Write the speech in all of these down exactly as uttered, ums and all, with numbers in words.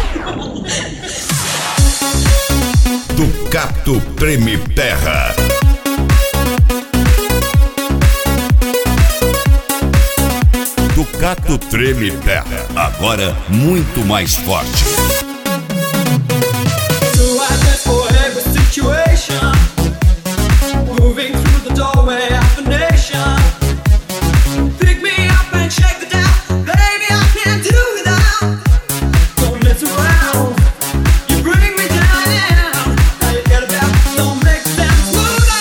Ducato treme terra. Ducato treme terra. Agora muito mais forte. So I dress for every situation, moving through the doorway of the nation. Pick me up and shake the down, baby, I can't do without. Don't mess around, you bring me down. How you get about, don't make sense, move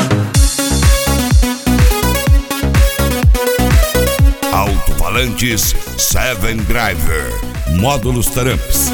out. Alto-falantes Seven Driver. Módulos Tramps.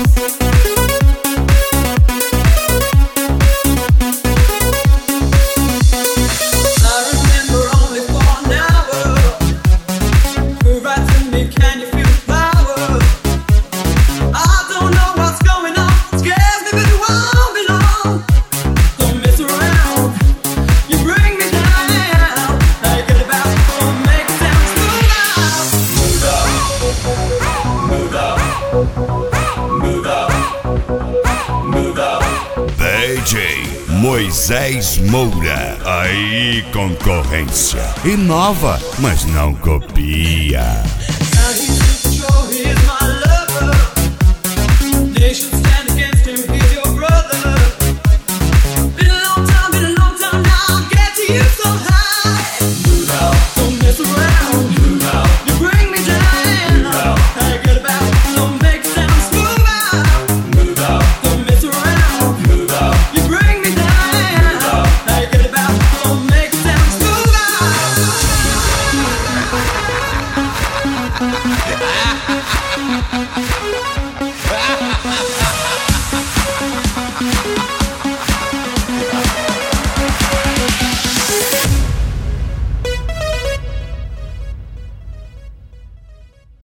D J Moisés Moura. Aí, concorrência. Inova, mas não copia.